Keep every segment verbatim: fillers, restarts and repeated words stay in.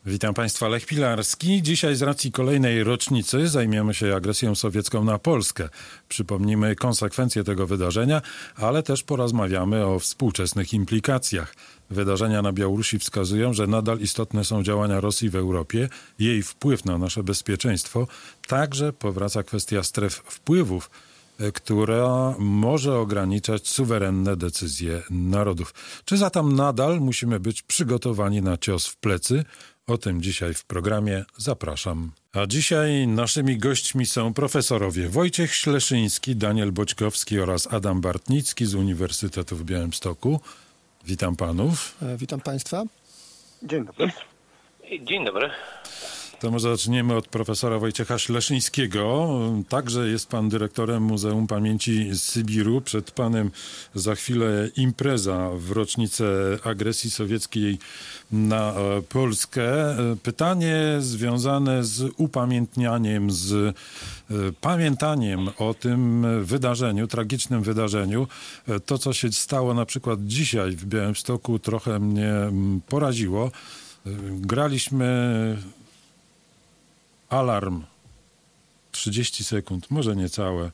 Witam Państwa, Lech Pilarski. Dzisiaj z racji kolejnej rocznicy zajmiemy się agresją sowiecką na Polskę. Przypomnimy konsekwencje tego wydarzenia, ale też porozmawiamy o współczesnych implikacjach. Wydarzenia na Białorusi wskazują, że nadal istotne są działania Rosji w Europie, jej wpływ na nasze bezpieczeństwo. Także powraca kwestia stref wpływów, która może ograniczać suwerenne decyzje narodów. Czy zatem nadal musimy być przygotowani na cios w plecy? O tym dzisiaj w programie. Zapraszam. A dzisiaj naszymi gośćmi są profesorowie Wojciech Śleszyński, Daniel Boćkowski oraz Adam Bartnicki z Uniwersytetu w Białymstoku. Witam panów. Witam państwa. Dzień dobry. Dzień dobry. To może zaczniemy od profesora Wojciecha Śleszyńskiego. Także jest pan dyrektorem Muzeum Pamięci Sybiru. Przed panem za chwilę impreza w rocznicę agresji sowieckiej na Polskę. Pytanie związane z upamiętnianiem, z pamiętaniem o tym wydarzeniu, tragicznym wydarzeniu. To, co się stało na przykład dzisiaj w Białymstoku, trochę mnie poraziło. Graliśmy alarm trzydzieści sekund, może niecałe,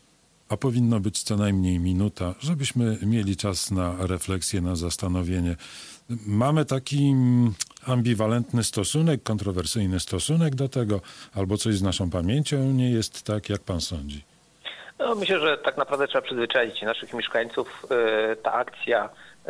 a powinno być co najmniej minuta, żebyśmy mieli czas na refleksję, na zastanowienie. Mamy taki ambiwalentny stosunek, kontrowersyjny stosunek do tego, albo coś z naszą pamięcią nie jest tak, jak pan sądzi? No, myślę, że tak naprawdę trzeba przyzwyczaić naszych mieszkańców. Ta akcja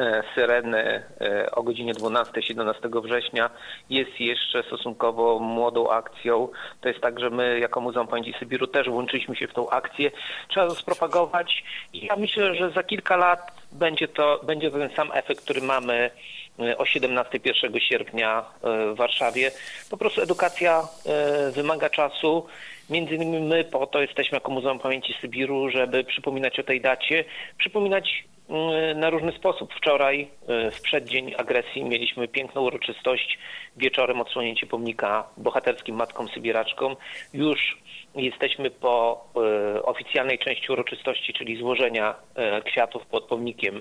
Syreny o godzinie dwunastej, siedemnastego września jest jeszcze stosunkowo młodą akcją. To jest tak, że my jako Muzeum Pamięci Sybiru też włączyliśmy się w tą akcję. Trzeba to spropagować i ja myślę, że za kilka lat będzie to, będzie to ten sam efekt, który mamy o siedemnastej, pierwszego sierpnia w Warszawie. Po prostu edukacja wymaga czasu. Między innymi my po to jesteśmy jako Muzeum Pamięci Sybiru, żeby przypominać o tej dacie, przypominać na różny sposób. Wczoraj, w przeddzień agresji, mieliśmy piękną uroczystość, wieczorem odsłonięcie pomnika bohaterskim matkom sybiraczkom. Już jesteśmy po oficjalnej części uroczystości, czyli złożenia kwiatów pod pomnikiem,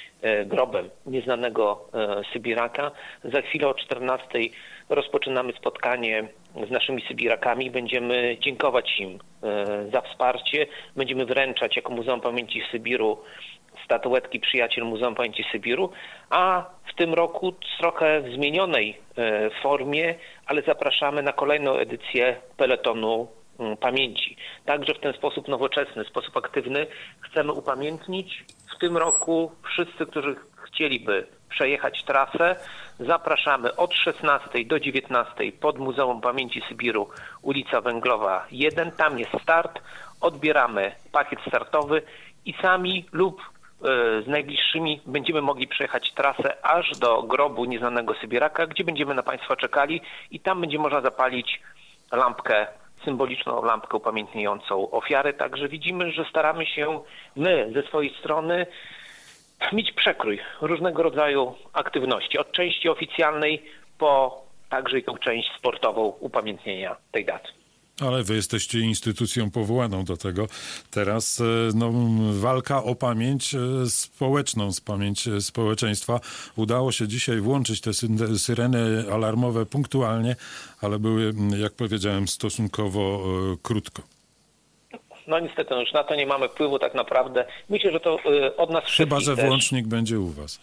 grobem nieznanego Sybiraka. Za chwilę o czternastej rozpoczynamy spotkanie z naszymi Sybirakami. Będziemy dziękować im za wsparcie. Będziemy wręczać jako Muzeum Pamięci Sybiru statuetki Przyjaciel Muzeum Pamięci Sybiru, a w tym roku w trochę w zmienionej formie, ale zapraszamy na kolejną edycję Peletonu Pamięci. Także w ten sposób nowoczesny, sposób aktywny chcemy upamiętnić. W tym roku wszyscy, którzy chcieliby przejechać trasę, zapraszamy od szesnastej do dziewiętnastej pod Muzeum Pamięci Sybiru, ulica Węglowa jeden. Tam jest start, odbieramy pakiet startowy i sami lub z najbliższymi będziemy mogli przejechać trasę aż do grobu nieznanego Sybiraka, gdzie będziemy na państwa czekali i tam będzie można zapalić lampkę, symboliczną lampkę upamiętniającą ofiary. Także widzimy, że staramy się my ze swojej strony mieć przekrój różnego rodzaju aktywności, od części oficjalnej po także i tą część sportową upamiętnienia tej daty. Ale wy jesteście instytucją powołaną do tego. Teraz no, walka o pamięć społeczną, z pamięć społeczeństwa. Udało się dzisiaj włączyć te syreny alarmowe punktualnie, ale były, jak powiedziałem, stosunkowo krótko. No niestety, no już na to nie mamy wpływu tak naprawdę. Myślę, że to od nas wszystkich. Chyba że też. Włącznik będzie u was.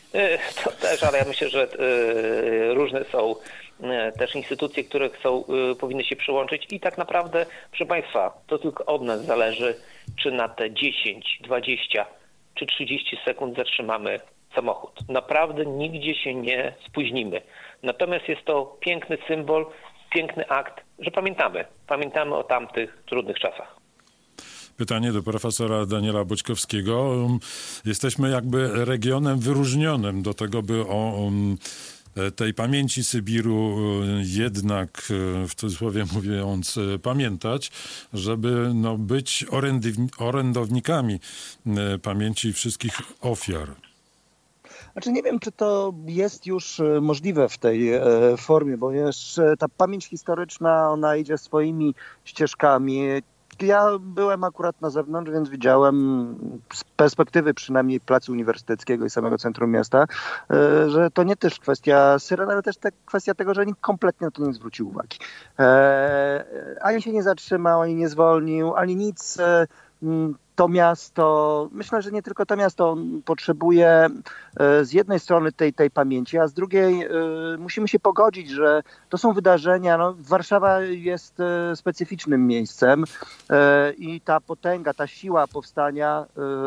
To też, ale ja myślę, że różne są też instytucje, które chcą, powinny się przyłączyć i tak naprawdę, proszę państwa, to tylko od nas zależy, czy na te dziesięć, dwadzieścia czy trzydzieści sekund zatrzymamy samochód. Naprawdę nigdzie się nie spóźnimy. Natomiast jest to piękny symbol, piękny akt, że pamiętamy. Pamiętamy o tamtych trudnych czasach. Pytanie do profesora Daniela Boćkowskiego. Jesteśmy jakby regionem wyróżnionym do tego, by o tej pamięci Sybiru jednak, w cudzysłowie mówiąc, pamiętać, żeby no, być orędownikami pamięci wszystkich ofiar. Znaczy nie wiem, czy to jest już możliwe w tej formie, bo wiesz, ta pamięć historyczna, ona idzie swoimi ścieżkami. Ja byłem akurat na zewnątrz, więc widziałem z perspektywy przynajmniej placu uniwersyteckiego i samego centrum miasta, że to nie też kwestia syren, ale też te, kwestia tego, że nikt kompletnie na to nie zwrócił uwagi. Ani się nie zatrzymał, ani nie zwolnił, ani nic. To miasto, myślę, że nie tylko to miasto potrzebuje z jednej strony tej, tej pamięci, a z drugiej musimy się pogodzić, że to są wydarzenia. No, Warszawa jest specyficznym miejscem i ta potęga, ta siła powstania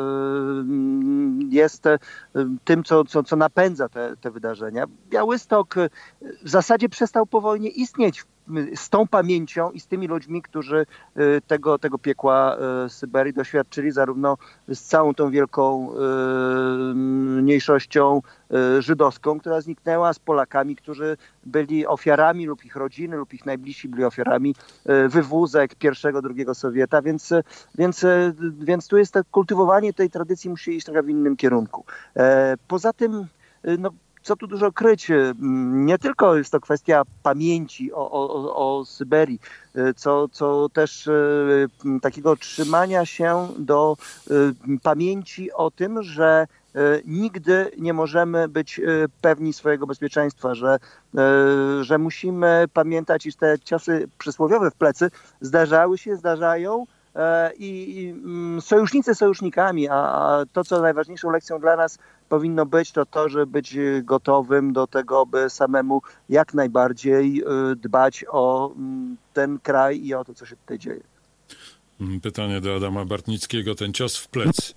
jest tym, co, co, co napędza te, te wydarzenia. Białystok w zasadzie przestał po wojnie istnieć z tą pamięcią i z tymi ludźmi, którzy tego, tego piekła Syberii doświadczyli, zarówno z całą tą wielką mniejszością żydowską, która zniknęła, z Polakami, którzy byli ofiarami lub ich rodziny, lub ich najbliżsi byli ofiarami wywózek pierwszego, drugiego Sowieta, więc, więc, więc tu jest to kultywowanie tej tradycji musi iść trochę w innym kierunku. Poza tym, no, co tu dużo kryć, nie tylko jest to kwestia pamięci o, o, o Syberii, co, co też takiego trzymania się do pamięci o tym, że nigdy nie możemy być pewni swojego bezpieczeństwa, że, że musimy pamiętać, iż te ciosy przysłowiowe w plecy zdarzały się, zdarzają, i sojusznicy sojusznikami, a to, co najważniejszą lekcją dla nas powinno być, to to, żeby być gotowym do tego, by samemu jak najbardziej dbać o ten kraj i o to, co się tutaj dzieje. Pytanie do Adama Bartnickiego, ten cios w plec.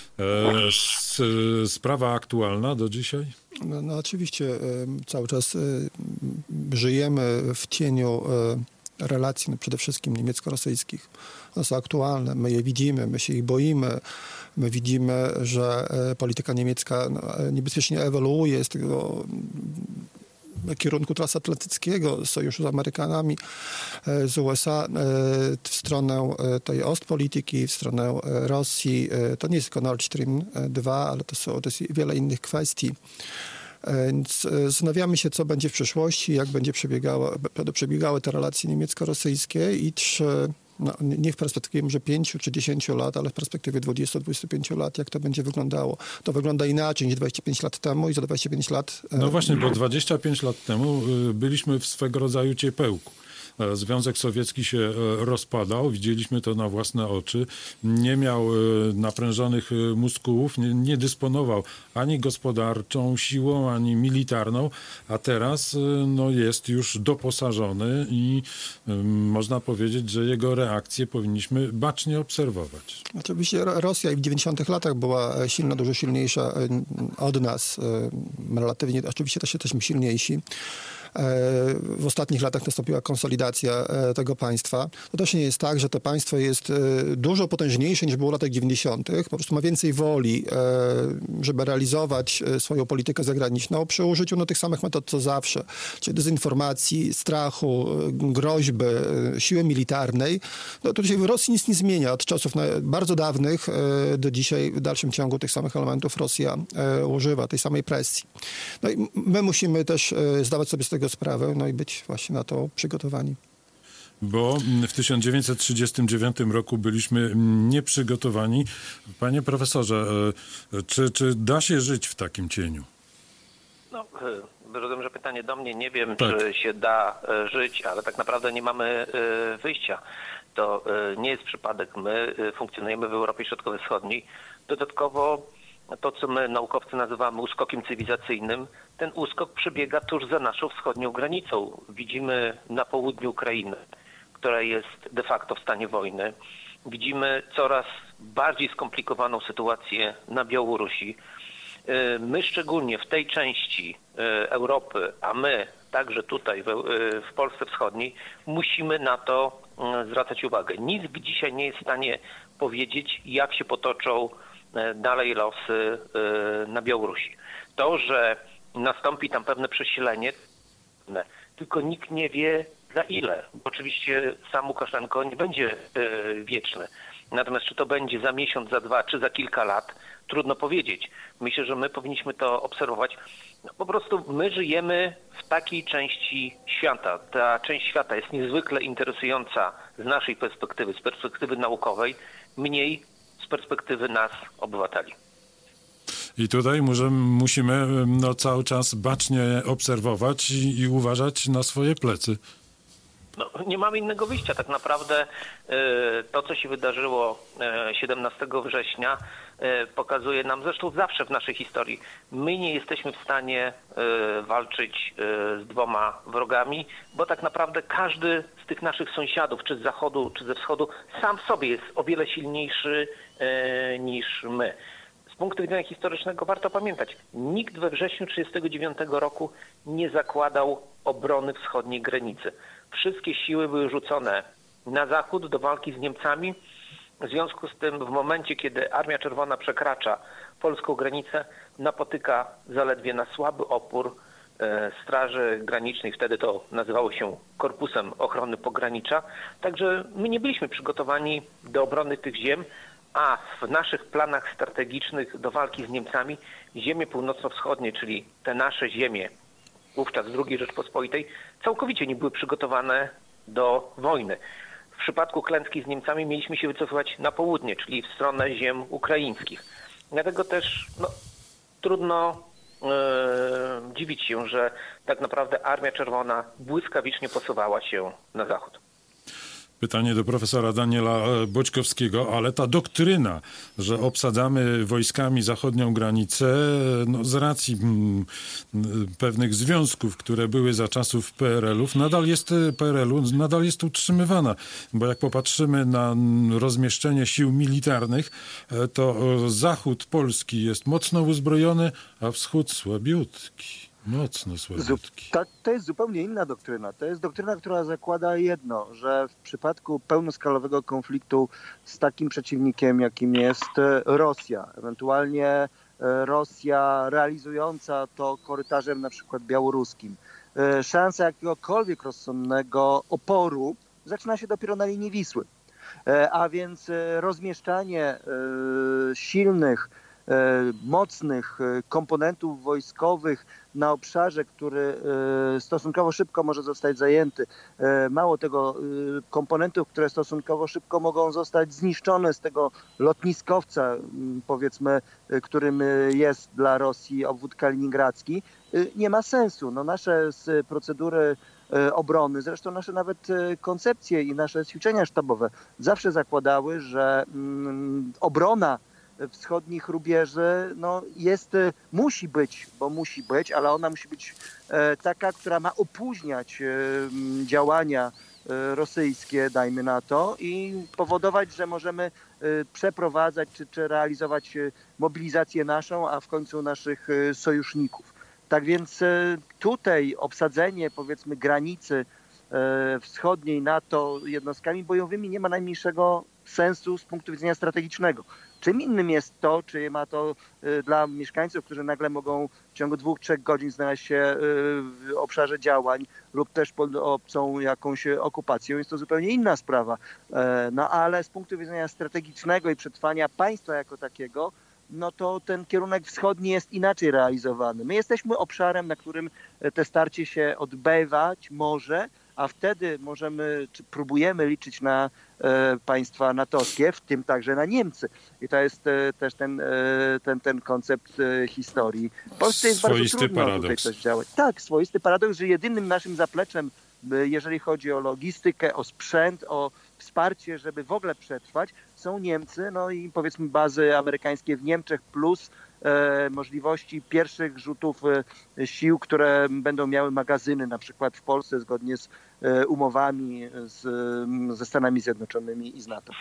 E, sprawa aktualna do dzisiaj? No, no oczywiście cały czas żyjemy w cieniu relacji, no przede wszystkim niemiecko-rosyjskich. One są aktualne, my je widzimy, my się ich boimy. My widzimy, że polityka niemiecka niebezpiecznie ewoluuje z tego kierunku transatlantyckiego, sojuszu z Amerykanami, z U S A w stronę tej ostpolityki, w stronę Rosji. To nie jest tylko Nord Stream dwa, ale to, są, to jest wiele innych kwestii. Więc zastanawiamy się, co będzie w przyszłości, jak będzie przebiegało, będą przebiegały te relacje niemiecko-rosyjskie i czy, no, nie w perspektywie może pięciu czy dziesięciu lat, ale w perspektywie dwudziestu do dwudziestu pięciu lat, jak to będzie wyglądało. To wygląda inaczej niż dwadzieścia pięć lat temu i za dwadzieścia pięć lat... No właśnie, bo dwadzieścia pięć lat temu byliśmy w swego rodzaju ciepełku. Związek Sowiecki się rozpadał, widzieliśmy to na własne oczy. Nie miał naprężonych muskułów, nie, nie dysponował ani gospodarczą siłą, ani militarną, a teraz no, jest już doposażony i można powiedzieć, że jego reakcje powinniśmy bacznie obserwować. Oczywiście Rosja i w dziewięćdziesiątych latach była silna, dużo silniejsza od nas. Relatywnie, oczywiście też jesteśmy silniejsi. W ostatnich latach nastąpiła konsolidacja tego państwa. To też nie jest tak, że to państwo jest dużo potężniejsze niż było w latach dziewięćdziesiątych. Po prostu ma więcej woli, żeby realizować swoją politykę zagraniczną przy użyciu no, tych samych metod co zawsze, czyli dezinformacji, strachu, groźby, siły militarnej. No, to się w Rosji nic nie zmienia. Od czasów bardzo dawnych do dzisiaj w dalszym ciągu tych samych elementów Rosja używa, tej samej presji. No i my musimy też zdawać sobie z tego sprawę, no i być właśnie na to przygotowani. Bo w tysiąc dziewięćset trzydziestym dziewiątym roku byliśmy nieprzygotowani. Panie profesorze, czy, czy da się żyć w takim cieniu? No, rozumiem, że pytanie do mnie. Nie wiem, tak. czy się da żyć, ale tak naprawdę nie mamy wyjścia. To nie jest przypadek. My funkcjonujemy w Europie Środkowo-Wschodniej. Dodatkowo to, co my naukowcy nazywamy uskokiem cywilizacyjnym, ten uskok przebiega tuż za naszą wschodnią granicą. Widzimy na południu Ukrainy, która jest de facto w stanie wojny. Widzimy coraz bardziej skomplikowaną sytuację na Białorusi. My szczególnie w tej części Europy, a my także tutaj w Polsce Wschodniej, musimy na to zwracać uwagę. Nikt dzisiaj nie jest w stanie powiedzieć, jak się potoczą dalej losy na Białorusi. To, że nastąpi tam pewne przesilenie, tylko nikt nie wie za ile. Bo oczywiście sam Łukaszenko nie będzie wieczny. Natomiast czy to będzie za miesiąc, za dwa, czy za kilka lat, trudno powiedzieć. Myślę, że my powinniśmy to obserwować. No, po prostu my żyjemy w takiej części świata. Ta część świata jest niezwykle interesująca z naszej perspektywy, z perspektywy naukowej, mniej z perspektywy nas, obywateli. I tutaj może, musimy no, cały czas bacznie obserwować i, i uważać na swoje plecy. No, nie mamy innego wyjścia. Tak naprawdę to, co się wydarzyło siedemnastego września, pokazuje nam, zresztą zawsze w naszej historii, my nie jesteśmy w stanie walczyć z dwoma wrogami, bo tak naprawdę każdy z tych naszych sąsiadów, czy z zachodu, czy ze wschodu, sam w sobie jest o wiele silniejszy niż my. Z punktu widzenia historycznego warto pamiętać, nikt we wrześniu tysiąc dziewięćset trzydziestego dziewiątego roku nie zakładał obrony wschodniej granicy. Wszystkie siły były rzucone na zachód do walki z Niemcami. W związku z tym w momencie, kiedy Armia Czerwona przekracza polską granicę, napotyka zaledwie na słaby opór Straży Granicznej. Wtedy to nazywało się Korpusem Ochrony Pogranicza. Także my nie byliśmy przygotowani do obrony tych ziem, a w naszych planach strategicznych do walki z Niemcami ziemie północno-wschodnie, czyli te nasze ziemie, wówczas drugiej Rzeczpospolitej, całkowicie nie były przygotowane do wojny. W przypadku klęski z Niemcami mieliśmy się wycofywać na południe, czyli w stronę ziem ukraińskich. Dlatego też no, trudno yy, dziwić się, że tak naprawdę Armia Czerwona błyskawicznie posuwała się na zachód. Pytanie do profesora Daniela Boćkowskiego, ale ta doktryna, że obsadzamy wojskami zachodnią granicę, no z racji m, pewnych związków, które były za czasów P R L-ów, nadal jest P R L-u, nadal jest utrzymywana. Bo jak popatrzymy na rozmieszczenie sił militarnych, to zachód Polski jest mocno uzbrojony, a wschód słabiutki. Mocno słabiutki. To, to jest zupełnie inna doktryna. To jest doktryna, która zakłada jedno, że w przypadku pełnoskalowego konfliktu z takim przeciwnikiem, jakim jest Rosja, ewentualnie Rosja realizująca to korytarzem na przykład białoruskim, szansa jakiegokolwiek rozsądnego oporu zaczyna się dopiero na linii Wisły. A więc rozmieszczanie silnych, mocnych komponentów wojskowych na obszarze, który stosunkowo szybko może zostać zajęty. Mało tego, komponentów, które stosunkowo szybko mogą zostać zniszczone z tego lotniskowca, powiedzmy, którym jest dla Rosji obwód kaliningradzki, nie ma sensu. No, nasze procedury obrony, zresztą nasze nawet koncepcje i nasze ćwiczenia sztabowe zawsze zakładały, że obrona wschodnich rubieży no, jest, musi być, bo musi być, ale ona musi być e, taka, która ma opóźniać e, działania e, rosyjskie, dajmy na to, i powodować, że możemy e, przeprowadzać czy, czy realizować e, mobilizację naszą, a w końcu naszych e, sojuszników. Tak więc e, tutaj obsadzenie, powiedzmy, granicy e, wschodniej NATO jednostkami bojowymi nie ma najmniejszego sensu z punktu widzenia strategicznego. Czym innym jest to, czy ma to y, dla mieszkańców, którzy nagle mogą w ciągu dwóch, trzech godzin znaleźć się y, w obszarze działań lub też pod obcą jakąś okupacją, jest to zupełnie inna sprawa. E, no ale z punktu widzenia strategicznego i przetrwania państwa jako takiego, no to ten kierunek wschodni jest inaczej realizowany. My jesteśmy obszarem, na którym te starcie się odbywać może, a wtedy możemy, czy próbujemy liczyć na e, państwa natowskie, w tym także na Niemcy. I to jest e, też ten, e, ten, ten koncept e, historii. W Polsce jest bardzo trudno paradoks. Tutaj coś działać. Tak, swoisty paradoks, że jedynym naszym zapleczem, e, jeżeli chodzi o logistykę, o sprzęt, o wsparcie, żeby w ogóle przetrwać, są Niemcy, no i powiedzmy bazy amerykańskie w Niemczech plus e, możliwości pierwszych rzutów e, sił, które będą miały magazyny na przykład w Polsce zgodnie z e, umowami z, ze Stanami Zjednoczonymi i z NATO.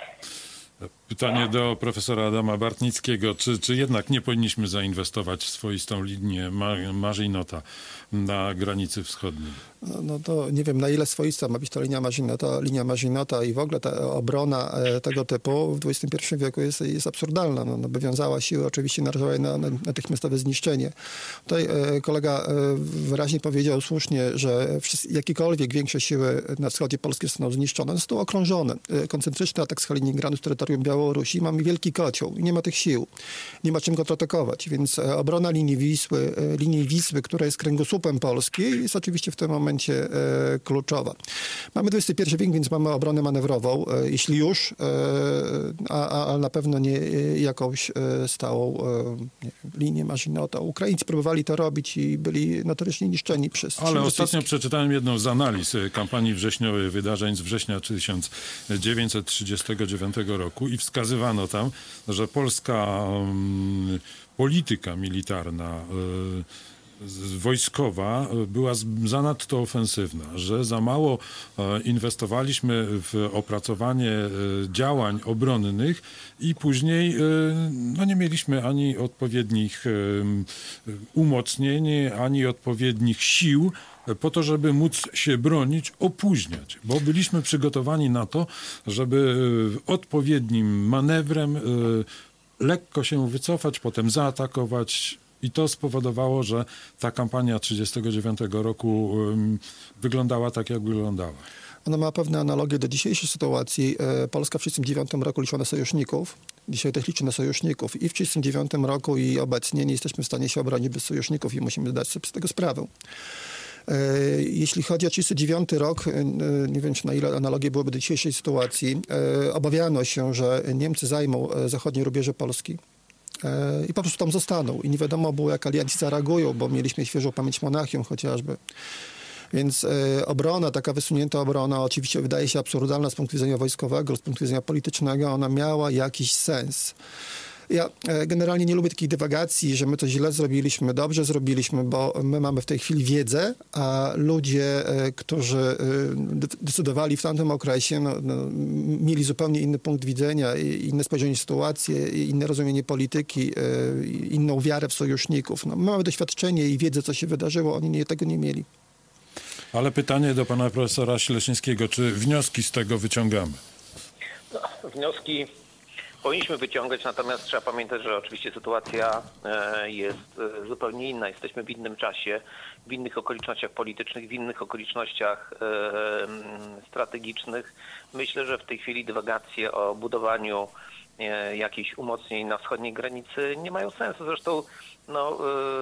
Pytanie do profesora Adama Bartnickiego. Czy, czy jednak nie powinniśmy zainwestować w swoistą linię Maginota na granicy wschodniej? No, no to nie wiem, na ile swoista ma być ta linia Maginota, linia Maginota i w ogóle ta obrona e, tego typu w dwudziestym pierwszym wieku jest, jest absurdalna. No, no, by wiązała siły, oczywiście narażała je na, na natychmiastowe zniszczenie. Tutaj e, kolega e, wyraźnie powiedział słusznie, że wszyscy, jakiekolwiek większe siły na wschodzie Polski zostaną zniszczone, zostaną okrążone. E, koncentryczny atak z Kaliningradu, z terytorium Białorusi Białorusi. Mamy wielki kocioł i nie ma tych sił. Nie ma czym kontratakować, więc obrona linii Wisły, linii Wisły, która jest kręgosłupem Polski, jest oczywiście w tym momencie kluczowa. Mamy dwudziesty pierwszy wiek, więc mamy obronę manewrową, jeśli już, a, a na pewno nie jakąś stałą nie wiem, linię Maginota. Ukraińcy próbowali to robić i byli notorycznie niszczeni przez... Ale ostatnio przeczytałem jedną z analiz kampanii wrześniowej, wydarzeń z września tysiąc dziewięćset trzydziestego dziewiątego roku i wskazywano tam, że polska um, polityka militarna um, wojskowa była zanadto ofensywna, że za mało inwestowaliśmy w opracowanie działań obronnych i później no, nie mieliśmy ani odpowiednich umocnień, ani odpowiednich sił po to, żeby móc się bronić, opóźniać, bo byliśmy przygotowani na to, żeby odpowiednim manewrem lekko się wycofać, potem zaatakować. I to spowodowało, że ta kampania trzydziestego dziewiątego roku um, wyglądała tak, jak wyglądała. Ona ma pewne analogie do dzisiejszej sytuacji. Polska w tysiąc trzydziestym dziewiątym roku liczyła na sojuszników. Dzisiaj też liczy na sojuszników. I w tysiąc trzydziestym dziewiątym roku i obecnie nie jesteśmy w stanie się obronić bez sojuszników i musimy zdać sobie z tego sprawę. Jeśli chodzi o tysiąc trzysta dziewiąty rok, nie wiem, czy na ile analogie byłyby do dzisiejszej sytuacji, obawiano się, że Niemcy zajmą zachodnie rubieże Polski i po prostu tam zostaną. I nie wiadomo było, jak alianci zareagują, bo mieliśmy świeżą pamięć Monachium chociażby. Więc e, obrona, taka wysunięta obrona, oczywiście wydaje się absurdalna z punktu widzenia wojskowego, z punktu widzenia politycznego, ona miała jakiś sens. Ja e, generalnie nie lubię takich dywagacji, że my to źle zrobiliśmy, dobrze zrobiliśmy, bo my mamy w tej chwili wiedzę, a ludzie, e, którzy e, decydowali w tamtym okresie, no, no, mieli zupełnie inny punkt widzenia, inne spojrzenie na sytuację, inne rozumienie polityki, e, inną wiarę w sojuszników. No, my mamy doświadczenie i wiedzę, co się wydarzyło, oni nie, tego nie mieli. Ale pytanie do pana profesora Ślesińskiego, czy wnioski z tego wyciągamy? No, wnioski powinniśmy wyciągać, natomiast trzeba pamiętać, że oczywiście sytuacja jest zupełnie inna. Jesteśmy w innym czasie, w innych okolicznościach politycznych, w innych okolicznościach strategicznych. Myślę, że w tej chwili dywagacje o budowaniu jakichś umocnień na wschodniej granicy nie mają sensu. Zresztą no,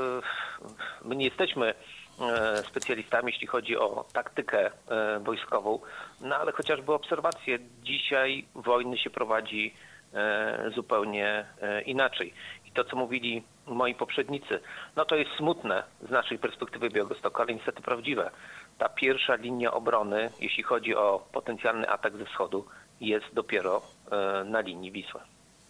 my nie jesteśmy specjalistami, jeśli chodzi o taktykę wojskową, no ale chociażby obserwacje. Dzisiaj wojny się prowadzi zupełnie inaczej. I to, co mówili moi poprzednicy, no to jest smutne z naszej perspektywy Białegostoku, ale niestety prawdziwe. Ta pierwsza linia obrony, jeśli chodzi o potencjalny atak ze wschodu, jest dopiero na linii Wisły.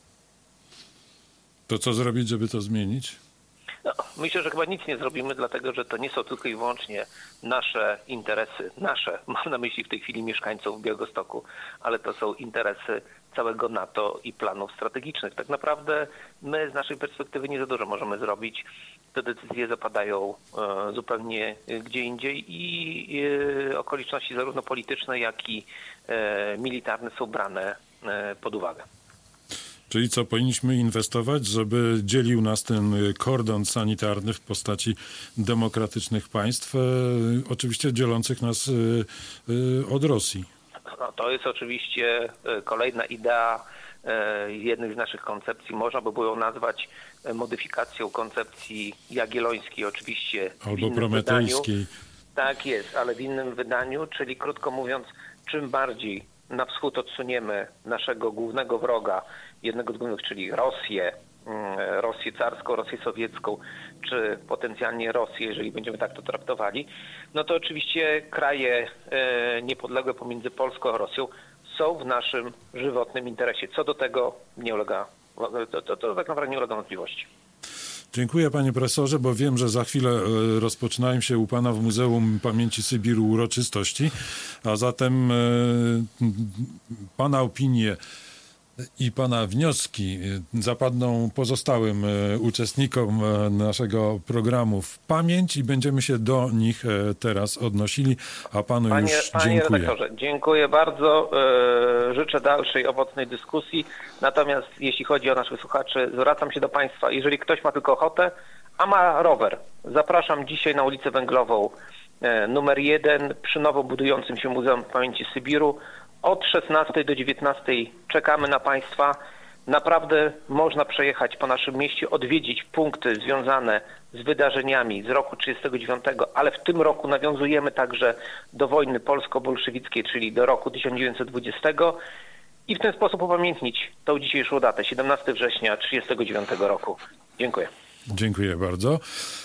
To co zrobić, żeby to zmienić? No, myślę, że chyba nic nie zrobimy, dlatego że to nie są tylko i wyłącznie nasze interesy, nasze, mam na myśli w tej chwili mieszkańców Białegostoku, ale to są interesy całego NATO i planów strategicznych. Tak naprawdę my z naszej perspektywy nie za dużo możemy zrobić. Te decyzje zapadają e, zupełnie gdzie indziej i e, okoliczności zarówno polityczne, jak i e, militarne są brane e, pod uwagę. Czyli co, powinniśmy inwestować, żeby dzielił nas ten kordon sanitarny w postaci demokratycznych państw, e, oczywiście dzielących nas e, e, od Rosji? No, to jest oczywiście kolejna idea e, jednej z naszych koncepcji. Można by było ją nazwać modyfikacją koncepcji jagiellońskiej, oczywiście albo w innym prometejskiej. Wydaniu. Tak jest, ale w innym wydaniu, czyli krótko mówiąc, czym bardziej na wschód odsuniemy naszego głównego wroga, jednego z głównych, czyli Rosję, Rosję carską, Rosję sowiecką, czy potencjalnie Rosję, jeżeli będziemy tak to traktowali, no to oczywiście kraje niepodległe pomiędzy Polską a Rosją są w naszym żywotnym interesie. Co do tego nie ulega, to, to, to tak naprawdę nie ulega wątpliwości. Dziękuję panie profesorze, bo wiem, że za chwilę rozpoczynają się u pana w Muzeum Pamięci Sybiru uroczystości, a zatem pana opinie i pana wnioski zapadną pozostałym uczestnikom naszego programu w pamięć i będziemy się do nich teraz odnosili, a panu panie, już panie dziękuję. Panie redaktorze, dziękuję bardzo. Życzę dalszej, owocnej dyskusji. Natomiast jeśli chodzi o naszych słuchaczy, zwracam się do państwa. Jeżeli ktoś ma tylko ochotę, a ma rower, zapraszam dzisiaj na ulicę Węglową numer jeden przy nowo budującym się Muzeum Pamięci Sybiru. Od szesnastej do dziewiętnastej czekamy na państwa Naprawdę można przejechać po naszym mieście, odwiedzić punkty związane z wydarzeniami z roku trzydziestego dziewiątego, ale w tym roku nawiązujemy także do wojny polsko-bolszewickiej, czyli do roku tysiąc dziewięćset dwudziestego i w ten sposób upamiętnić tą dzisiejszą datę, siedemnastego września tysiąc dziewięćset trzydziestego dziewiątego roku. Dziękuję. Dziękuję bardzo.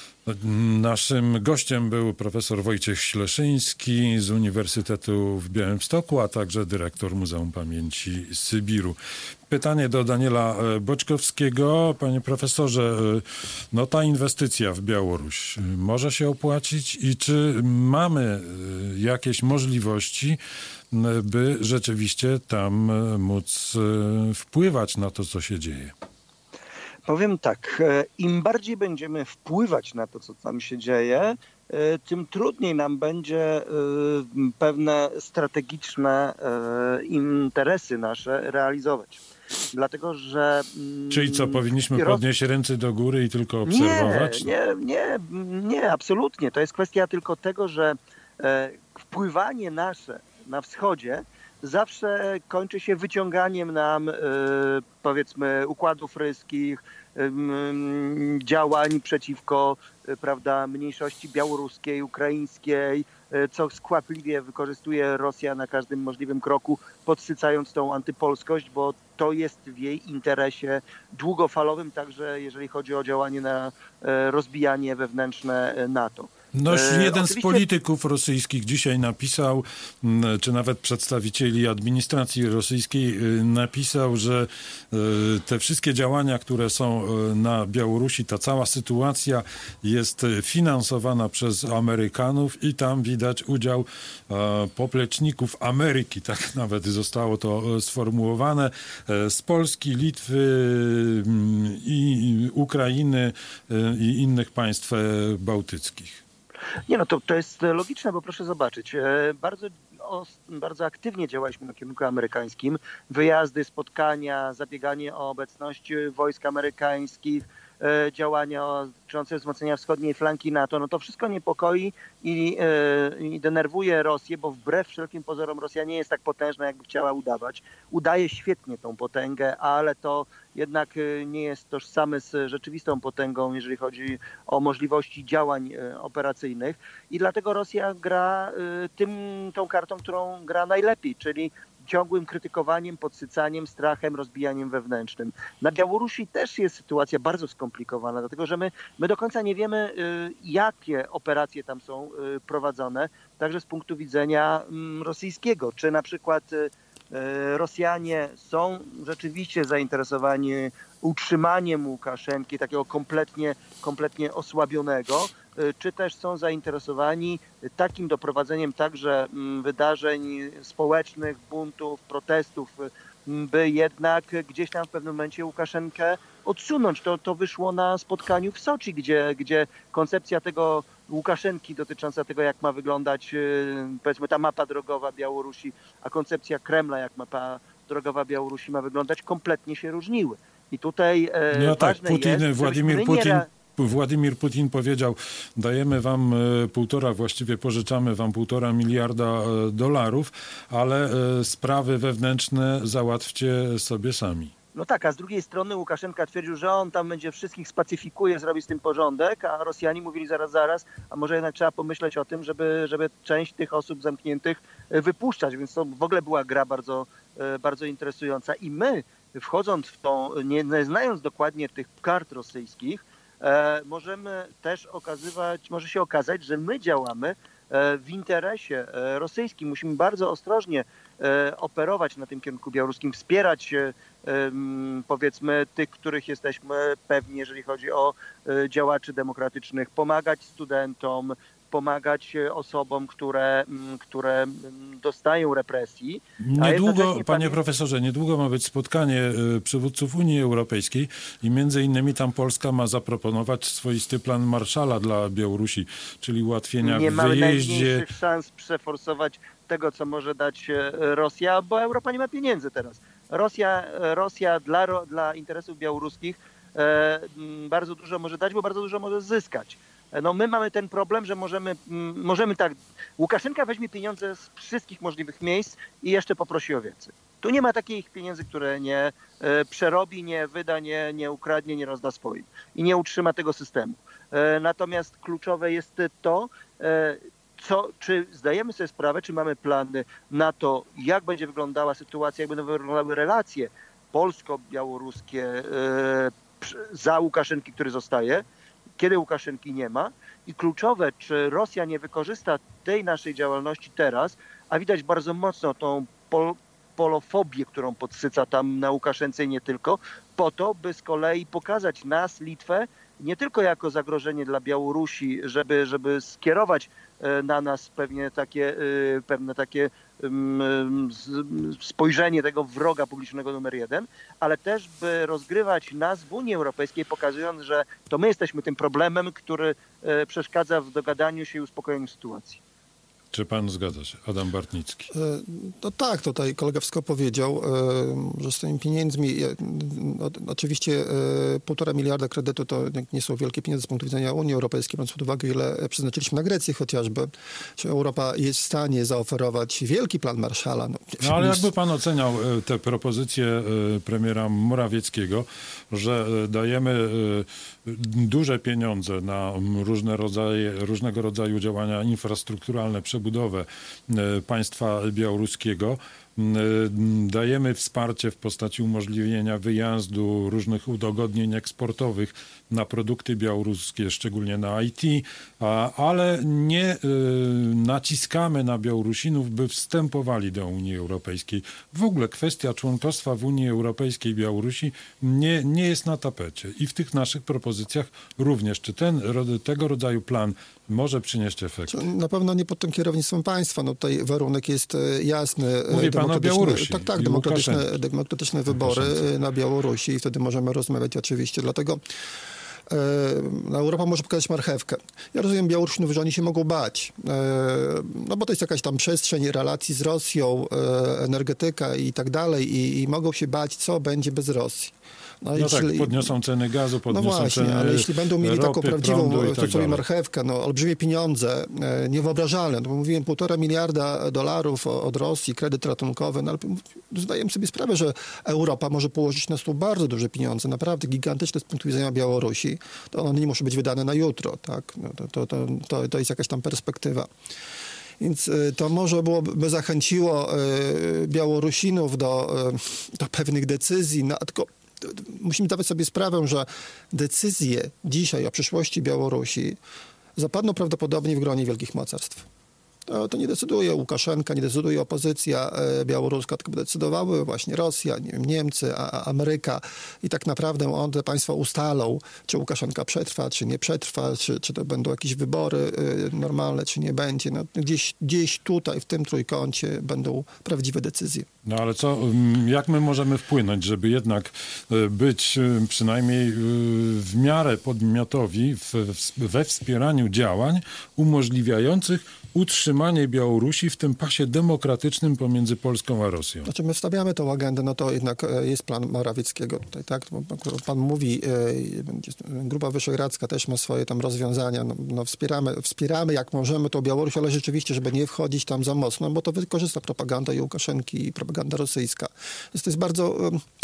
Naszym gościem był profesor Wojciech Śleszyński z Uniwersytetu w Białymstoku, a także dyrektor Muzeum Pamięci Sybiru. Pytanie do Daniela Boczkowskiego. Panie profesorze, no ta inwestycja w Białoruś może się opłacić i czy mamy jakieś możliwości, by rzeczywiście tam móc wpływać na to, co się dzieje? Powiem tak, im bardziej będziemy wpływać na to, co tam się dzieje, tym trudniej nam będzie pewne strategiczne interesy nasze realizować. Dlatego, że... Czyli co, powinniśmy podnieść ręce do góry i tylko obserwować? Nie, nie, nie, nie, absolutnie. To jest kwestia tylko tego, że wpływanie nasze na wschodzie zawsze kończy się wyciąganiem nam, powiedzmy, układów ryskich, działań przeciwko, prawda, mniejszości białoruskiej, ukraińskiej, co skwapliwie wykorzystuje Rosja na każdym możliwym kroku, podsycając tą antypolskość, bo to jest w jej interesie długofalowym, także jeżeli chodzi o działanie na rozbijanie wewnętrzne NATO. No, jeden Oczywiście... z polityków rosyjskich dzisiaj napisał, czy nawet przedstawicieli administracji rosyjskiej napisał, że te wszystkie działania, które są na Białorusi, ta cała sytuacja jest finansowana przez Amerykanów i tam widać udział popleczników Ameryki, tak nawet zostało to sformułowane, z Polski, Litwy i Ukrainy i innych państw bałtyckich. Nie no, to, to jest logiczne, bo proszę zobaczyć, bardzo, o, bardzo aktywnie działaliśmy na kierunku amerykańskim. Wyjazdy, spotkania, zabieganie o obecność wojsk amerykańskich, działania dotyczące wzmocnienia wschodniej flanki NATO, no to wszystko niepokoi i, i denerwuje Rosję, bo wbrew wszelkim pozorom Rosja nie jest tak potężna, jakby chciała udawać. Udaje świetnie tą potęgę, ale to jednak nie jest tożsame z rzeczywistą potęgą, jeżeli chodzi o możliwości działań operacyjnych. I dlatego Rosja gra tym, tą kartą, którą gra najlepiej, czyli ciągłym krytykowaniem, podsycaniem, strachem, rozbijaniem wewnętrznym. Na Białorusi też jest sytuacja bardzo skomplikowana, dlatego że my, my do końca nie wiemy, jakie operacje tam są prowadzone, także z punktu widzenia rosyjskiego. Czy na przykład Rosjanie są rzeczywiście zainteresowani utrzymaniem Łukaszenki, takiego kompletnie, kompletnie osłabionego, czy też są zainteresowani takim doprowadzeniem także wydarzeń społecznych, buntów, protestów, by jednak gdzieś tam w pewnym momencie Łukaszenkę odsunąć. To, to wyszło na spotkaniu w Soczi, gdzie, gdzie koncepcja tego Łukaszenki dotycząca tego, jak ma wyglądać, powiedzmy, ta mapa drogowa Białorusi, a koncepcja Kremla, jak mapa drogowa Białorusi ma wyglądać, kompletnie się różniły. I tutaj no tak, ważne Putin, jest, Władimir Putin... Władimir Putin powiedział, dajemy wam półtora, właściwie pożyczamy wam półtora miliarda dolarów, ale sprawy wewnętrzne załatwcie sobie sami. No tak, a z drugiej strony Łukaszenka twierdził, że on tam będzie wszystkich spacyfikuje, zrobi z tym porządek, a Rosjanie mówili zaraz, zaraz, a może jednak trzeba pomyśleć o tym, żeby, żeby część tych osób zamkniętych wypuszczać, więc to w ogóle była gra bardzo, bardzo interesująca. I my, wchodząc w tą, nie, nie znając dokładnie tych kart rosyjskich, E, możemy też okazywać, może się okazać, że my działamy e, w interesie e, rosyjskim. Musimy bardzo ostrożnie e, operować na tym kierunku białoruskim, wspierać e, powiedzmy tych, których jesteśmy pewni, jeżeli chodzi o e, działaczy demokratycznych, pomagać studentom, pomagać osobom, które, które dostają represji. Niedługo, panie profesorze, niedługo ma być spotkanie przywódców Unii Europejskiej i między innymi tam Polska ma zaproponować swoisty plan Marszala dla Białorusi, czyli ułatwienia w wyjeździe. Nie mamy najmniejszych szans przeforsować tego, co może dać Rosja, bo Europa nie ma pieniędzy teraz. Rosja, Rosja dla, dla interesów białoruskich e, bardzo dużo może dać, bo bardzo dużo może zyskać. No my mamy ten problem, że możemy, możemy tak, Łukaszenka weźmie pieniądze z wszystkich możliwych miejsc i jeszcze poprosi o więcej. Tu nie ma takich pieniędzy, które nie przerobi, nie wyda, nie, nie ukradnie, nie rozda swoim i nie utrzyma tego systemu. Natomiast kluczowe jest to, co, czy zdajemy sobie sprawę, czy mamy plany na to, jak będzie wyglądała sytuacja, jak będą wyglądały relacje polsko-białoruskie za Łukaszenki, który zostaje, kiedy Łukaszenki nie ma. I kluczowe, czy Rosja nie wykorzysta tej naszej działalności teraz, a widać bardzo mocno tą pol- polofobię, którą podsyca tam na Łukaszence i nie tylko, po to, by z kolei pokazać nas, Litwę, nie tylko jako zagrożenie dla Białorusi, żeby, żeby skierować na nas pewnie takie, pewne takie spojrzenie tego wroga publicznego numer jeden, ale też by rozgrywać nas w Unii Europejskiej, pokazując, że to my jesteśmy tym problemem, który przeszkadza w dogadaniu się i uspokojeniu sytuacji. Czy pan zgadza się? Adam Bartnicki. No tak, tutaj kolega wszystko powiedział, że z tymi pieniędzmi, oczywiście półtora miliarda kredytu to nie są wielkie pieniądze z punktu widzenia Unii Europejskiej, biorąc pod uwagę, ile przeznaczyliśmy na Grecję chociażby. Czy Europa jest w stanie zaoferować wielki plan Marshalla? No, no ale jakby pan oceniał te propozycje premiera Morawieckiego, że dajemy duże pieniądze na różne rodzaje, różnego rodzaju działania infrastrukturalne, przebudowę państwa białoruskiego. Dajemy wsparcie w postaci umożliwienia wyjazdu, różnych udogodnień eksportowych na produkty białoruskie, szczególnie na I T, ale nie naciskamy na Białorusinów, by wstępowali do Unii Europejskiej. W ogóle kwestia członkostwa w Unii Europejskiej Białorusi nie, nie jest na tapecie. I w tych naszych propozycjach również. Czy ten, tego rodzaju plan może przynieść efekt? Na pewno nie pod tym kierownictwem państwa. No tutaj warunek jest jasny. Mówi pan o Białorusi. Tak, tak, demokratyczne, demokratyczne wybory Łukaszenki. Na Białorusi i wtedy możemy rozmawiać oczywiście. Dlatego e, Europa może pokazać marchewkę. Ja rozumiem Białorusinów, że oni się mogą bać. E, no bo to jest jakaś tam przestrzeń relacji z Rosją, e, energetyka i tak dalej i, i mogą się bać, co będzie bez Rosji. No, no jeśli, tak, podniosą ceny gazu, podniosą no właśnie, ceny ale jeśli będą mieli ropy, taką prawdziwą tak sobie marchewkę, no olbrzymie pieniądze, e, niewyobrażalne, no bo mówiłem półtora miliarda dolarów od Rosji, kredyt ratunkowy, no ale zdajemy sobie sprawę, że Europa może położyć na stół bardzo duże pieniądze, naprawdę gigantyczne z punktu widzenia Białorusi, to one nie muszą być wydane na jutro, tak? No to, to, to, to, to jest jakaś tam perspektywa. Więc to może byłoby zachęciło Białorusinów do, do pewnych decyzji, no, tylko musimy zdawać sobie sprawę, że decyzje dzisiaj o przyszłości Białorusi zapadną prawdopodobnie w gronie wielkich mocarstw. To, to nie decyduje Łukaszenka, nie decyduje opozycja e, białoruska, tylko decydowały właśnie Rosja, nie wiem, Niemcy, a, a Ameryka i tak naprawdę one te państwa ustalą, czy Łukaszenka przetrwa, czy nie przetrwa, czy, czy to będą jakieś wybory y, normalne, czy nie będzie. No, gdzieś, gdzieś tutaj, w tym trójkącie będą prawdziwe decyzje. No ale co, jak my możemy wpłynąć, żeby jednak być przynajmniej w miarę podmiotowi w, we wspieraniu działań umożliwiających utrzymanie Białorusi w tym pasie demokratycznym pomiędzy Polską a Rosją? Znaczy my wstawiamy tą agendę, no to jednak jest plan Morawieckiego tutaj, tak? Pan mówi, Grupa Wyszehradzka też ma swoje tam rozwiązania, no, no wspieramy, wspieramy jak możemy tą Białoruś, ale rzeczywiście, żeby nie wchodzić tam za mocno, bo to wykorzysta propaganda i Łukaszenki i propaganda rosyjska. Więc to jest bardzo...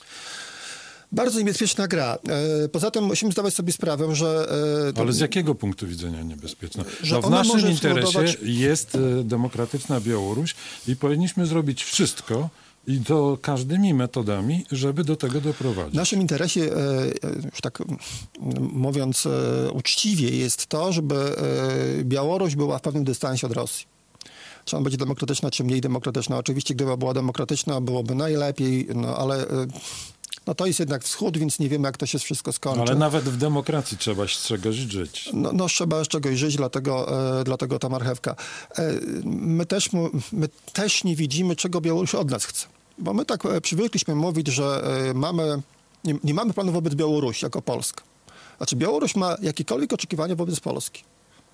Bardzo niebezpieczna gra. Poza tym musimy zdawać sobie sprawę, że... To, ale z jakiego punktu widzenia niebezpieczna? No w naszym interesie spowodować... jest demokratyczna Białoruś i powinniśmy zrobić wszystko, i to każdymi metodami, żeby do tego doprowadzić. W naszym interesie, już tak mówiąc uczciwie, jest to, żeby Białoruś była w pewnym dystansie od Rosji. Czy ona będzie demokratyczna, czy mniej demokratyczna. Oczywiście, gdyby była demokratyczna, byłoby najlepiej, no ale... No to jest jednak wschód, więc nie wiemy, jak to się wszystko skończy. Ale nawet w demokracji trzeba z czegoś żyć. No, no trzeba z czegoś żyć, dlatego, e, dlatego ta marchewka. E, my, też, my też nie widzimy, czego Białoruś od nas chce. Bo my tak e, przywykliśmy mówić, że e, mamy, nie, nie mamy planu wobec Białorusi jako Polska. Znaczy Białoruś ma jakiekolwiek oczekiwania wobec Polski.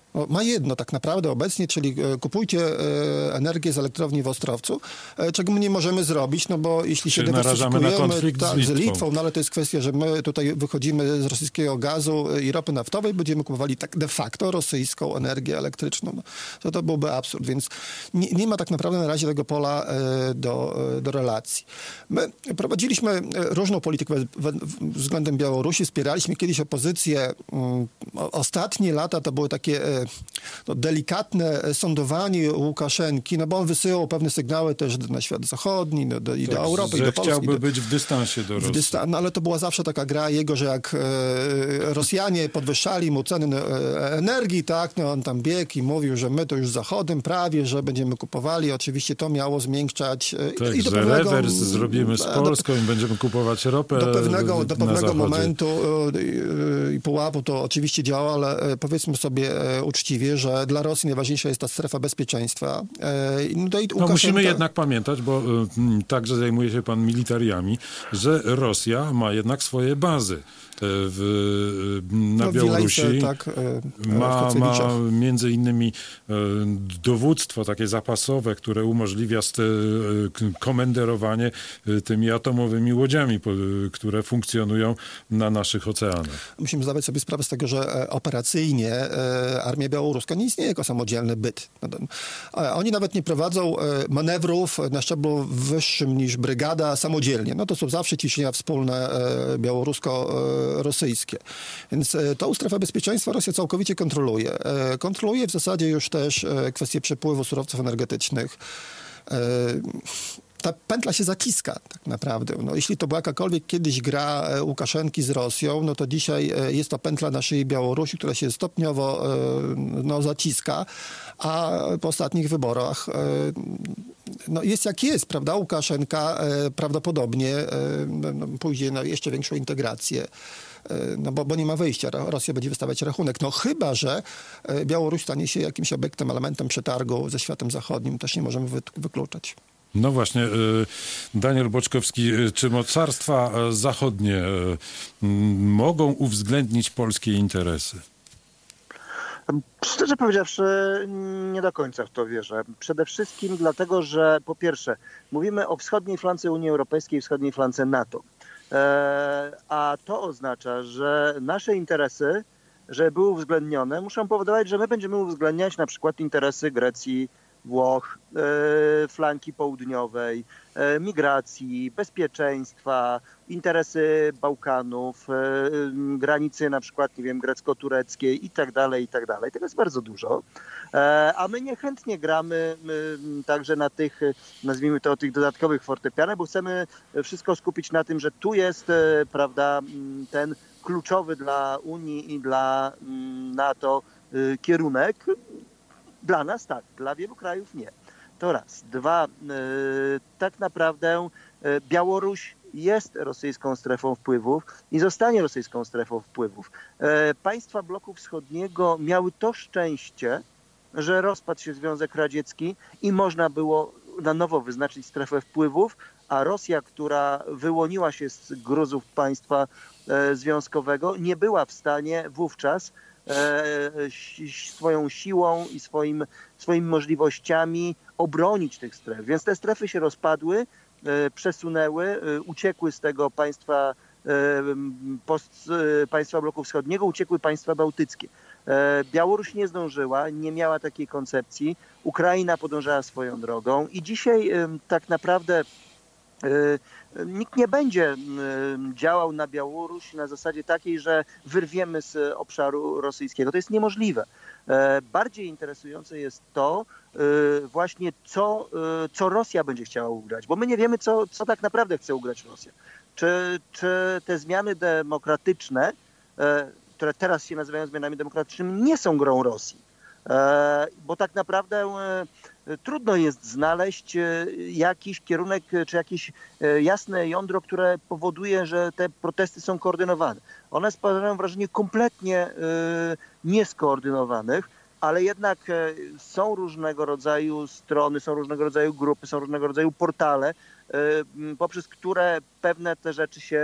No, ma jedno tak naprawdę obecnie, czyli kupujcie energię z elektrowni w Ostrowcu, czego my nie możemy zrobić, no bo jeśli się, się dywersyfikujemy na konflikt tak, z, Litwą. z Litwą, no ale to jest kwestia, że my tutaj wychodzimy z rosyjskiego gazu i ropy naftowej, będziemy kupowali tak de facto rosyjską energię elektryczną. No, to, to byłby absurd, więc nie, nie ma tak naprawdę na razie tego pola do, do relacji. My prowadziliśmy różną politykę względem Białorusi, wspieraliśmy kiedyś opozycję. Ostatnie lata to były takie no, delikatne sądowanie Łukaszenki, no bo on wysyłał pewne sygnały też na świat zachodni, no, do, i tak, do Europy, i do Polski. Chciałby do, być w dystansie do Rosji. Dystan- no ale to była zawsze taka gra jego, że jak e, Rosjanie podwyższali mu ceny e, energii, tak, no on tam biegł i mówił, że my to już z Zachodem prawie, że będziemy kupowali. Oczywiście to miało zmiękczać. E, tak, i do że pewnego, rewers zrobimy z Polską do, i będziemy kupować ropę do pewnego, do pewnego momentu e, i pułapu to oczywiście działa, ale e, powiedzmy sobie e, uczciwie, że dla Rosji najważniejsza jest ta strefa bezpieczeństwa. E, no, to i no musimy jednak pamiętać, bo y, także zajmuje się pan militariami, że Rosja ma jednak swoje bazy w, na no, Białorusi. Wilejce, tak, ma, ma między innymi dowództwo takie zapasowe, które umożliwia st, komenderowanie tymi atomowymi łodziami, które funkcjonują na naszych oceanach. Musimy zdawać sobie sprawę z tego, że operacyjnie armia białoruska nie istnieje jako samodzielny byt. Oni nawet nie prowadzą manewrów na szczeblu wyższym niż brygada samodzielnie. No to są zawsze ciśnienia wspólne białorusko-rosyjskie. Więc tą strefę bezpieczeństwa Rosja całkowicie kontroluje. Kontroluje w zasadzie już też kwestię przepływu surowców energetycznych. Ta pętla się zaciska tak naprawdę. No, jeśli to była jakakolwiek kiedyś gra Łukaszenki z Rosją, no to dzisiaj jest to pętla na szyi Białorusi, która się stopniowo no, zaciska, a po ostatnich wyborach no, jest jak jest, prawda? Łukaszenka prawdopodobnie no, pójdzie na jeszcze większą integrację. No bo, bo nie ma wyjścia. Rosja będzie wystawiać rachunek. No chyba, że Białoruś stanie się jakimś obiektem, elementem przetargu ze światem zachodnim. Też nie możemy wy, wykluczać. No właśnie, Daniel Boczkowski, czy mocarstwa zachodnie mogą uwzględnić polskie interesy? Szczerze powiedziawszy, nie do końca w to wierzę. Przede wszystkim dlatego, że po pierwsze, mówimy o wschodniej flance Unii Europejskiej i wschodniej flance NATO. A to oznacza, że nasze interesy, żeby były uwzględnione, muszą powodować, że my będziemy uwzględniać na przykład interesy Grecji, Włoch, flanki południowej, migracji, bezpieczeństwa, interesy Bałkanów, granicy na przykład, nie wiem, grecko-tureckiej i tak dalej, i tak dalej. Tego jest bardzo dużo. A my niechętnie gramy także na tych, nazwijmy to, tych dodatkowych fortepianach, bo chcemy wszystko skupić na tym, że tu jest, prawda, ten kluczowy dla Unii i dla NATO kierunek. Dla nas tak, dla wielu krajów nie. To raz. Dwa, tak naprawdę Białoruś jest rosyjską strefą wpływów i zostanie rosyjską strefą wpływów. Państwa bloku wschodniego miały to szczęście, że rozpadł się Związek Radziecki i można było na nowo wyznaczyć strefę wpływów, a Rosja, która wyłoniła się z gruzów państwa związkowego, nie była w stanie wówczas swoją siłą i swoim, swoimi możliwościami obronić tych stref. Więc te strefy się rozpadły, przesunęły, uciekły z tego państwa, post, państwa bloku wschodniego, uciekły państwa bałtyckie. Białoruś nie zdążyła, nie miała takiej koncepcji. Ukraina podążała swoją drogą i dzisiaj tak naprawdę nikt nie będzie działał na Białoruś na zasadzie takiej, że wyrwiemy z obszaru rosyjskiego. To jest niemożliwe. Bardziej interesujące jest to właśnie, co, co Rosja będzie chciała ugrać, bo my nie wiemy, co, co tak naprawdę chce ugrać Rosja. Czy, czy te zmiany demokratyczne, które teraz się nazywają zmianami demokratycznymi, nie są grą Rosji. Bo tak naprawdę trudno jest znaleźć jakiś kierunek, czy jakieś jasne jądro, które powoduje, że te protesty są koordynowane. One sprawiają wrażenie kompletnie nieskoordynowanych, ale jednak są różnego rodzaju strony, są różnego rodzaju grupy, są różnego rodzaju portale, poprzez które pewne te rzeczy się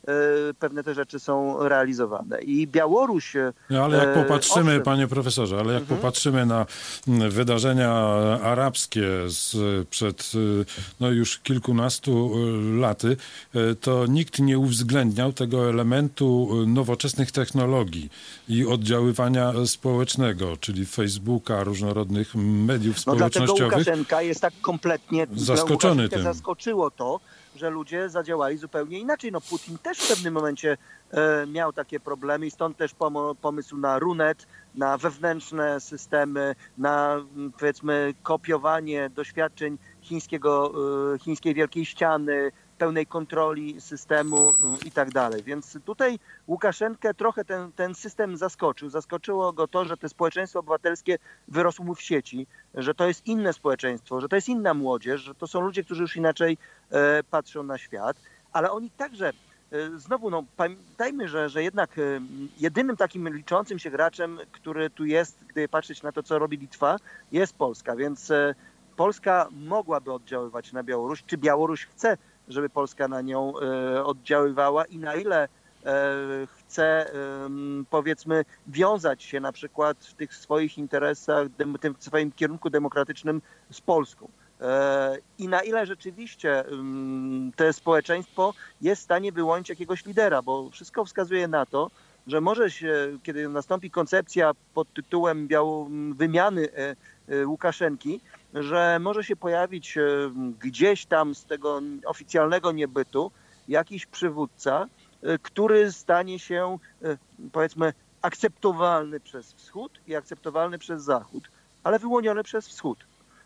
pewne te rzeczy są realizowane. I Białoruś... No, ale jak popatrzymy, owszem, panie profesorze, ale jak mhm. popatrzymy na wydarzenia arabskie sprzed no, już kilkunastu laty, to nikt nie uwzględniał tego elementu nowoczesnych technologii i oddziaływania społecznego, czyli Facebooka, różnorodnych mediów społecznościowych. No dlatego Łukaszenka jest tak kompletnie zaskoczony tym. Zaskoczyło to, że ludzie zadziałali zupełnie inaczej. No Putin też w pewnym momencie e, miał takie problemy i stąd też pom- pomysł na Runet, na wewnętrzne systemy, na powiedzmy kopiowanie doświadczeń chińskiego, e, chińskiej wielkiej ściany, pełnej kontroli systemu i tak dalej. Więc tutaj Łukaszenkę trochę ten, ten system zaskoczył. Zaskoczyło go to, że to społeczeństwo obywatelskie wyrosło mu w sieci, że to jest inne społeczeństwo, że to jest inna młodzież, że to są ludzie, którzy już inaczej e, patrzą na świat, ale oni także, e, znowu no, pamiętajmy, że, że jednak e, jedynym takim liczącym się graczem, który tu jest, gdy patrzeć na to, co robi Litwa, jest Polska, więc e, Polska mogłaby oddziaływać na Białoruś, czy Białoruś chce, żeby Polska na nią e, oddziaływała i na ile e, chce, e, powiedzmy, wiązać się na przykład w tych swoich interesach, dem, tym swoim kierunku demokratycznym z Polską. E, I na ile rzeczywiście e, to społeczeństwo jest w stanie wyłonić jakiegoś lidera, bo wszystko wskazuje na to, że może się, kiedy nastąpi koncepcja pod tytułem biało, wymiany e, e, Łukaszenki, że może się pojawić gdzieś tam z tego oficjalnego niebytu jakiś przywódca, który stanie się, powiedzmy, akceptowalny przez Wschód i akceptowalny przez Zachód, ale wyłoniony przez Wschód.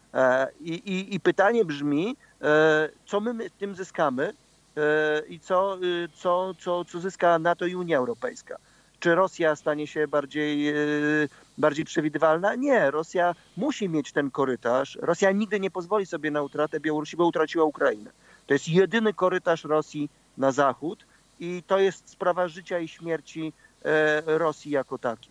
I, i, i pytanie brzmi, co my tym zyskamy i co, co, co, co zyska NATO i Unia Europejska. Czy Rosja stanie się bardziej, bardziej przewidywalna? Nie, Rosja musi mieć ten korytarz. Rosja nigdy nie pozwoli sobie na utratę Białorusi, bo utraciła Ukrainę. To jest jedyny korytarz Rosji na zachód i to jest sprawa życia i śmierci Rosji jako takiej.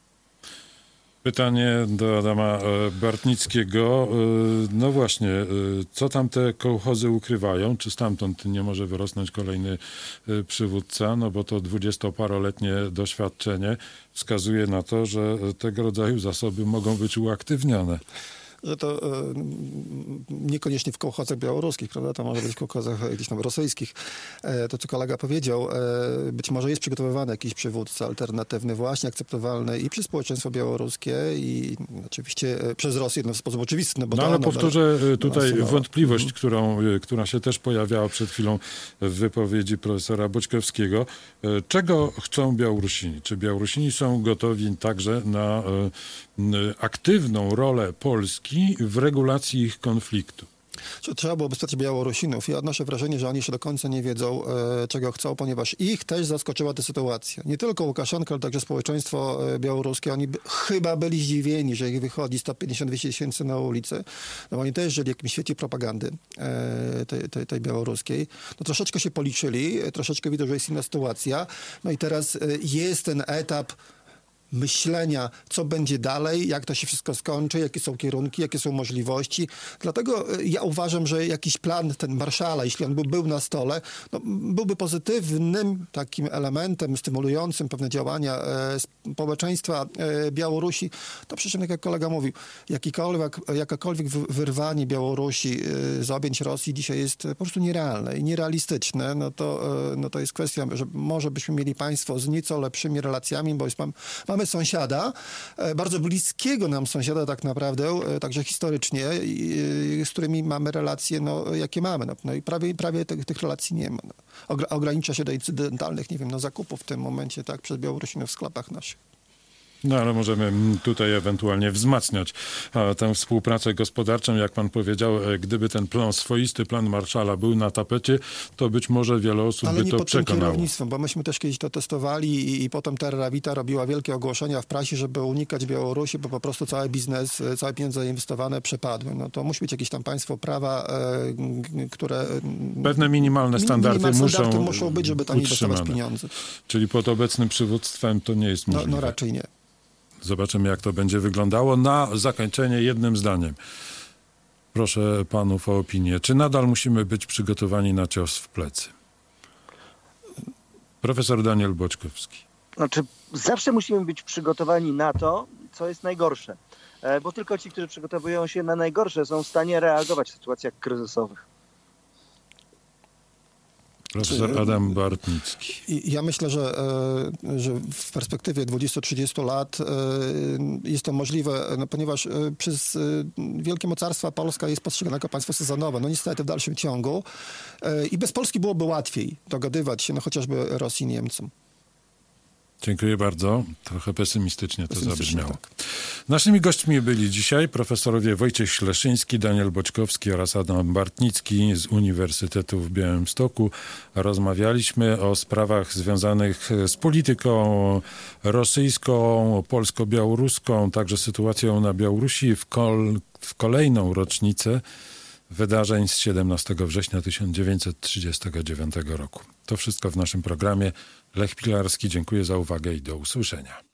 Pytanie do Adama Bartnickiego. No właśnie, co tam te kołchozy ukrywają? Czy stamtąd nie może wyrosnąć kolejny przywódca? No bo to dwudziestoparoletnie doświadczenie wskazuje na to, że tego rodzaju zasoby mogą być uaktywnione. Że to e, niekoniecznie w kołchozach białoruskich, prawda? To może być w kołchozach gdzieś tam rosyjskich. E, to, co kolega powiedział, e, być może jest przygotowywany jakiś przywódca alternatywny, właśnie akceptowalny i przez społeczeństwo białoruskie i oczywiście e, przez Rosję no, w sposób oczywisty. No, bo no to ale ona, powtórzę no, tutaj no, wątpliwość, no. którą, która się też pojawiała przed chwilą w wypowiedzi profesora Boćkowskiego. Czego chcą Białorusini? Czy Białorusini są gotowi także na e, aktywną rolę Polski w regulacji ich konfliktu? Trzeba byłoby spytać Białorusinów. Ja odnoszę wrażenie, że oni jeszcze do końca nie wiedzą, e, czego chcą, ponieważ ich też zaskoczyła ta sytuacja. Nie tylko Łukaszenka, ale także społeczeństwo białoruskie. Oni by, chyba byli zdziwieni, że ich wychodzi sto pięćdziesiąt do dwustu tysięcy na ulicę. No, oni też żyli w jakimś świecie propagandy e, tej, tej, tej białoruskiej. No, troszeczkę się policzyli, troszeczkę widzą, że jest inna sytuacja. No i teraz e, jest ten etap myślenia, co będzie dalej, jak to się wszystko skończy, jakie są kierunki, jakie są możliwości. Dlatego ja uważam, że jakiś plan, ten Marszala, jeśli on by był na stole, no, byłby pozytywnym takim elementem stymulującym pewne działania e, społeczeństwa e, Białorusi. To przy czym, tak jak kolega mówił, jakikolwiek, jakakolwiek wyrwanie Białorusi e, z objęć Rosji dzisiaj jest po prostu nierealne i nierealistyczne. No to, e, no to jest kwestia, że może byśmy mieli państwo z nieco lepszymi relacjami, bo jest, mam, mamy sąsiada, bardzo bliskiego nam sąsiada tak naprawdę, także historycznie, z którymi mamy relacje, no, jakie mamy. No, no i prawie, prawie tych, tych relacji nie ma. No. Ogranicza się do incydentalnych, nie wiem, no, zakupów w tym momencie, tak, przez Białorusinów w sklepach naszych. No ale możemy tutaj ewentualnie wzmacniać a, tę współpracę gospodarczą. Jak pan powiedział, gdyby ten plan, swoisty plan Marszala był na tapecie, to być może wiele osób ale by nie to pod przekonało. tym kierownictwem, bo myśmy też kiedyś to testowali i, i potem Terra Vita robiła wielkie ogłoszenia w prasie, żeby unikać Białorusi, bo po prostu cały biznes, całe pieniądze inwestowane przepadły. No to musi być jakieś tam państwo prawa, e, które... Pewne minimalne standardy, minimalne muszą, standardy muszą być, żeby tam utrzymane. inwestować pieniądze. Czyli pod obecnym przywództwem to nie jest możliwe. No, no raczej nie. Zobaczymy, jak to będzie wyglądało. Na zakończenie jednym zdaniem. Proszę panów o opinię. Czy nadal musimy być przygotowani na cios w plecy? Profesor Daniel Boczkowski. Znaczy, zawsze musimy być przygotowani na to, co jest najgorsze. Bo tylko ci, którzy przygotowują się na najgorsze, są w stanie reagować w sytuacjach kryzysowych. Profesor Adam Bartnicki. Ja myślę, że, że w perspektywie dwudziestu trzydziestu lat jest to możliwe, no ponieważ przez wielkie mocarstwa Polska jest postrzegana jako państwo sezonowe. No niestety w dalszym ciągu. I bez Polski byłoby łatwiej dogadywać się, no chociażby Rosji i Niemcom. Dziękuję bardzo. Trochę pesymistycznie to Pesymistycznie, zabrzmiało. tak. Naszymi gośćmi byli dzisiaj profesorowie Wojciech Śleszyński, Daniel Boczkowski oraz Adam Bartnicki z Uniwersytetu w Białymstoku. Rozmawialiśmy o sprawach związanych z polityką rosyjską, polsko-białoruską, także sytuacją na Białorusi w, kol- w kolejną rocznicę wydarzeń z siedemnastego września tysiąc dziewięćset trzydziestego dziewiątego roku. To wszystko w naszym programie. Lech Pilarski, dziękuję za uwagę i do usłyszenia.